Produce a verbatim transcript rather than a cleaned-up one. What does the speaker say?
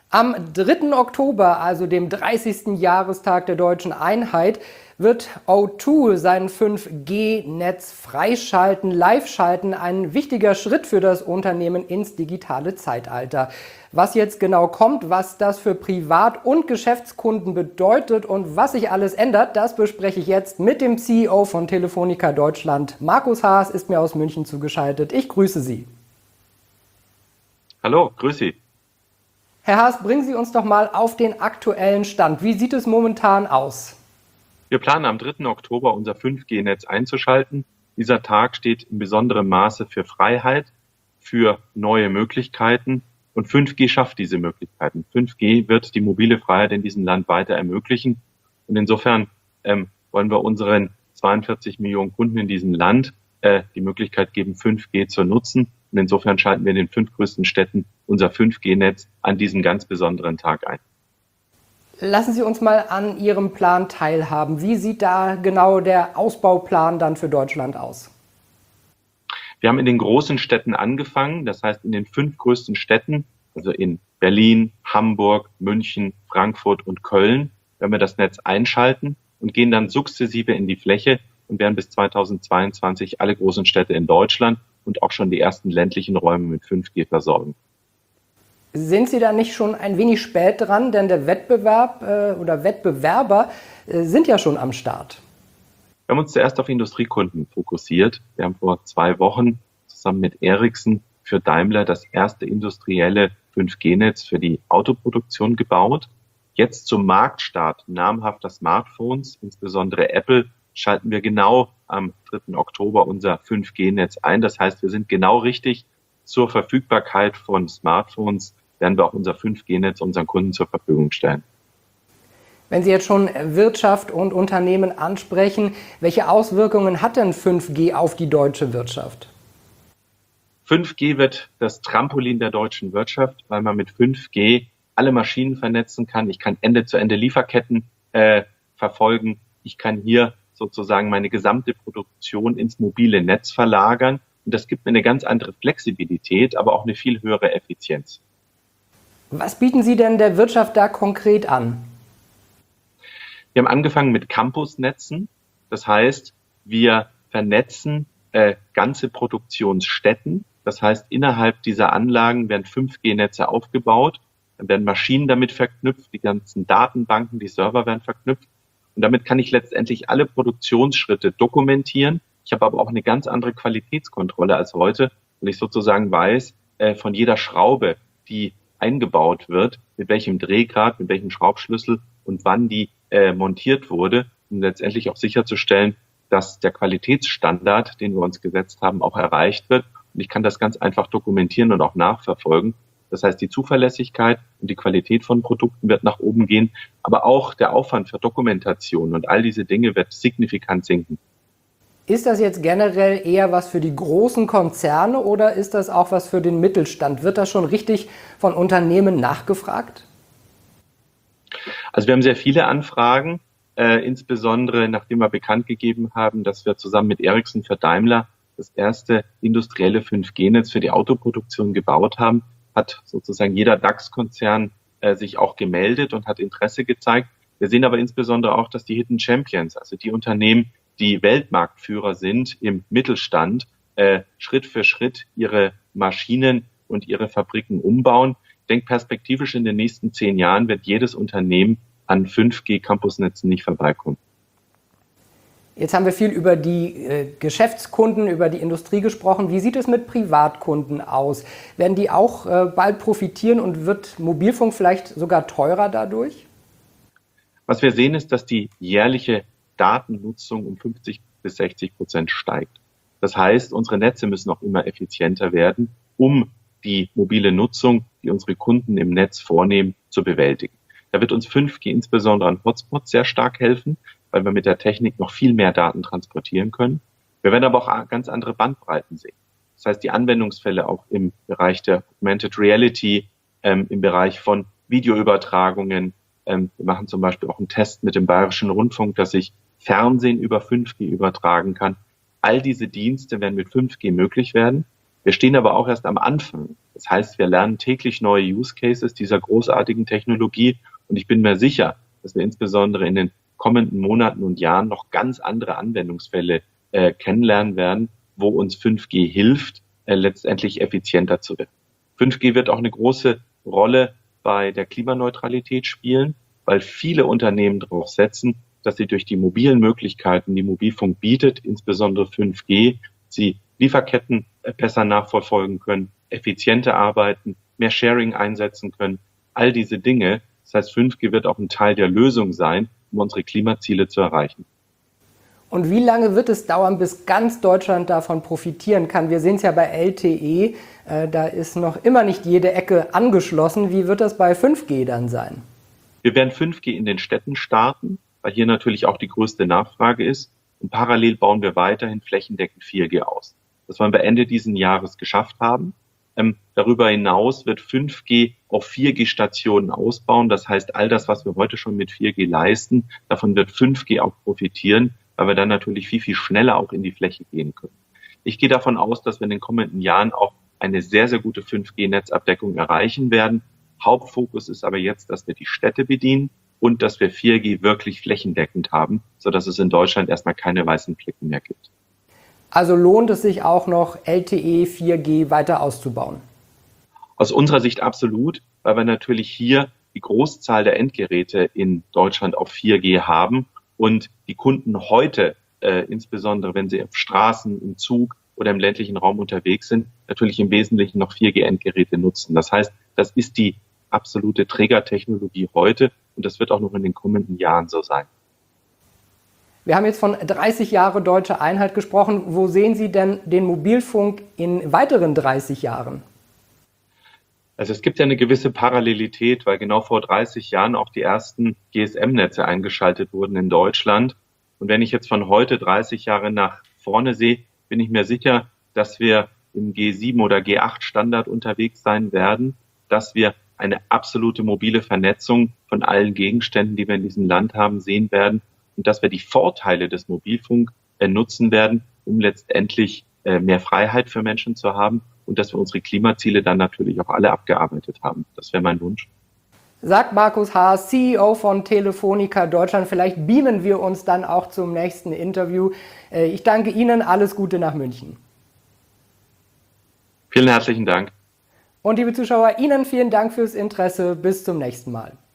Am dritten Oktober, also dem dreißigsten Jahrestag der deutschen Einheit, wird O zwei sein fünf G Netz freischalten, live schalten. Ein wichtiger Schritt für das Unternehmen ins digitale Zeitalter. Was jetzt genau kommt, was das für Privat- und Geschäftskunden bedeutet und was sich alles ändert, das bespreche ich jetzt mit dem C E O von Telefonica Deutschland. Markus Haas ist mir aus München zugeschaltet. Ich grüße Sie. Hallo, grüß Sie. Herr Haas, bringen Sie uns doch mal auf den aktuellen Stand. Wie sieht es momentan aus? Wir planen am dritten Oktober unser fünf G Netz einzuschalten. Dieser Tag steht in besonderem Maße für Freiheit, für neue Möglichkeiten und fünf G schafft diese Möglichkeiten. fünf G wird die mobile Freiheit in diesem Land weiter ermöglichen und insofern ähm, wollen wir unseren zweiundvierzig Millionen Kunden in diesem Land äh, die Möglichkeit geben, fünf G zu nutzen. Und insofern schalten wir in den fünf größten Städten unser fünf G Netz an diesem ganz besonderen Tag ein. Lassen Sie uns mal an Ihrem Plan teilhaben. Wie sieht da genau der Ausbauplan dann für Deutschland aus? Wir haben in den großen Städten angefangen, das heißt in den fünf größten Städten, also in Berlin, Hamburg, München, Frankfurt und Köln, werden wir das Netz einschalten und gehen dann sukzessive in die Fläche und werden bis zweitausendzweiundzwanzig alle großen Städte in Deutschland und auch schon die ersten ländlichen Räume mit fünf G versorgen. Sind Sie da nicht schon ein wenig spät dran, denn der Wettbewerb äh, oder Wettbewerber äh, sind ja schon am Start? Wir haben uns zuerst auf Industriekunden fokussiert. Wir haben vor zwei Wochen zusammen mit Ericsson für Daimler das erste industrielle fünf G Netz für die Autoproduktion gebaut. Jetzt zum Marktstart namhafter Smartphones, insbesondere Apple, schalten wir genau am dritten Oktober unser fünf G Netz ein. Das heißt, wir sind genau richtig. Zur Verfügbarkeit von Smartphones werden wir auch unser fünf G Netz unseren Kunden zur Verfügung stellen. Wenn Sie jetzt schon Wirtschaft und Unternehmen ansprechen, welche Auswirkungen hat denn fünf G auf die deutsche Wirtschaft? fünf G wird das Trampolin der deutschen Wirtschaft, weil man mit fünf G alle Maschinen vernetzen kann. Ich kann Ende-zu-Ende-Lieferketten äh, verfolgen. Ich kann hier sozusagen meine gesamte Produktion ins mobile Netz verlagern. Und das gibt mir eine ganz andere Flexibilität, aber auch eine viel höhere Effizienz. Was bieten Sie denn der Wirtschaft da konkret an? Wir haben angefangen mit Campusnetzen. Das heißt, wir vernetzen äh, ganze Produktionsstätten. Das heißt, innerhalb dieser Anlagen werden fünf G Netze aufgebaut. Dann werden Maschinen damit verknüpft, die ganzen Datenbanken, die Server werden verknüpft. Und damit kann ich letztendlich alle Produktionsschritte dokumentieren. Ich habe aber auch eine ganz andere Qualitätskontrolle als heute, weil ich sozusagen weiß, äh, von jeder Schraube, die eingebaut wird, mit welchem Drehgrad, mit welchem Schraubschlüssel und wann die äh, montiert wurde, um letztendlich auch sicherzustellen, dass der Qualitätsstandard, den wir uns gesetzt haben, auch erreicht wird. Und ich kann das ganz einfach dokumentieren und auch nachverfolgen. Das heißt, die Zuverlässigkeit und die Qualität von Produkten wird nach oben gehen, aber auch der Aufwand für Dokumentation und all diese Dinge wird signifikant sinken. Ist das jetzt generell eher was für die großen Konzerne oder ist das auch was für den Mittelstand? Wird das schon richtig von Unternehmen nachgefragt? Also wir haben sehr viele Anfragen, äh, insbesondere nachdem wir bekannt gegeben haben, dass wir zusammen mit Ericsson für Daimler das erste industrielle fünf G Netz für die Autoproduktion gebaut haben, hat sozusagen jeder DAX-Konzern äh, sich auch gemeldet und hat Interesse gezeigt. Wir sehen aber insbesondere auch, dass die Hidden Champions, also die Unternehmen, die Weltmarktführer sind im Mittelstand, äh, Schritt für Schritt ihre Maschinen und ihre Fabriken umbauen. Ich denke, perspektivisch in den nächsten zehn Jahren wird jedes Unternehmen an fünf G Campusnetzen nicht vorbeikommen. Jetzt haben wir viel über die äh, Geschäftskunden, über die Industrie gesprochen. Wie sieht es mit Privatkunden aus? Werden die auch äh, bald profitieren und wird Mobilfunk vielleicht sogar teurer dadurch? Was wir sehen, ist, dass die jährliche Datennutzung um fünfzig bis sechzig Prozent steigt. Das heißt, unsere Netze müssen auch immer effizienter werden, um die mobile Nutzung, die unsere Kunden im Netz vornehmen, zu bewältigen. Da wird uns fünf G insbesondere an Hotspots sehr stark helfen, weil wir mit der Technik noch viel mehr Daten transportieren können. Wir werden aber auch ganz andere Bandbreiten sehen. Das heißt, die Anwendungsfälle auch im Bereich der Augmented Reality, ähm, im Bereich von Videoübertragungen. Ähm, wir machen zum Beispiel auch einen Test mit dem Bayerischen Rundfunk, dass ich Fernsehen über fünf G übertragen kann. All diese Dienste werden mit fünf G möglich werden. Wir stehen aber auch erst am Anfang Das heißt, wir lernen täglich neue Use Cases dieser großartigen Technologie und ich bin mir sicher, dass wir insbesondere in den kommenden Monaten und Jahren noch ganz andere Anwendungsfälle äh, kennenlernen werden, wo uns fünf G hilft, äh, letztendlich effizienter zu werden. fünf G wird auch eine große Rolle bei der Klimaneutralität spielen, weil viele Unternehmen darauf setzen, dass sie durch die mobilen Möglichkeiten, die Mobilfunk bietet, insbesondere fünf G, sie Lieferketten besser nachverfolgen können, effizienter arbeiten, mehr Sharing einsetzen können, all diese Dinge. Das heißt, fünf G wird auch ein Teil der Lösung sein, um unsere Klimaziele zu erreichen. Und wie lange wird es dauern, bis ganz Deutschland davon profitieren kann? Wir sehen es ja bei L T E, äh, da ist noch immer nicht jede Ecke angeschlossen. Wie wird das bei fünf G dann sein? Wir werden fünf G in den Städten starten, weil hier natürlich auch die größte Nachfrage ist. Und parallel bauen wir weiterhin flächendeckend vier G aus. Das wollen wir Ende dieses Jahres geschafft haben. Ähm, darüber hinaus wird fünf G auf vier G-Stationen ausbauen. Das heißt, all das, was wir heute schon mit vier G leisten, davon wird fünf G auch profitieren, weil wir dann natürlich viel, viel schneller auch in die Fläche gehen können. Ich gehe davon aus, dass wir in den kommenden Jahren auch eine sehr, sehr gute fünf G-Netzabdeckung erreichen werden. Hauptfokus ist aber jetzt, dass wir die Städte bedienen und dass wir vier G wirklich flächendeckend haben, sodass es in Deutschland erstmal keine weißen Flecken mehr gibt. Also lohnt es sich auch noch, L T E vier G weiter auszubauen? Aus unserer Sicht absolut, weil wir natürlich hier die Großzahl der Endgeräte in Deutschland auf vier G haben und die Kunden heute, äh, insbesondere wenn sie auf Straßen, im Zug oder im ländlichen Raum unterwegs sind, natürlich im Wesentlichen noch vier G-Endgeräte nutzen. Das heißt, das ist die absolute Trägertechnologie heute und das wird auch noch in den kommenden Jahren so sein. Wir haben jetzt von dreißig Jahre deutsche Einheit gesprochen. Wo sehen Sie denn den Mobilfunk in weiteren dreißig Jahren? Also es gibt ja eine gewisse Parallelität, weil genau vor dreißig Jahren auch die ersten G S M-Netze eingeschaltet wurden in Deutschland. Und wenn ich jetzt von heute dreißig Jahre nach vorne sehe, bin ich mir sicher, dass wir im G sieben oder G acht Standard unterwegs sein werden, dass wir eine absolute mobile Vernetzung von allen Gegenständen, die wir in diesem Land haben, sehen werden und dass wir die Vorteile des Mobilfunk äh, nutzen werden, um letztendlich äh, mehr Freiheit für Menschen zu haben und dass wir unsere Klimaziele dann natürlich auch alle abgearbeitet haben. Das wäre mein Wunsch. Sagt Markus Haas, C E O von Telefonica Deutschland. Vielleicht beamen wir uns dann auch zum nächsten Interview. Äh, ich danke Ihnen, alles Gute nach München. Vielen herzlichen Dank. Und liebe Zuschauer, Ihnen vielen Dank fürs Interesse. Bis zum nächsten Mal.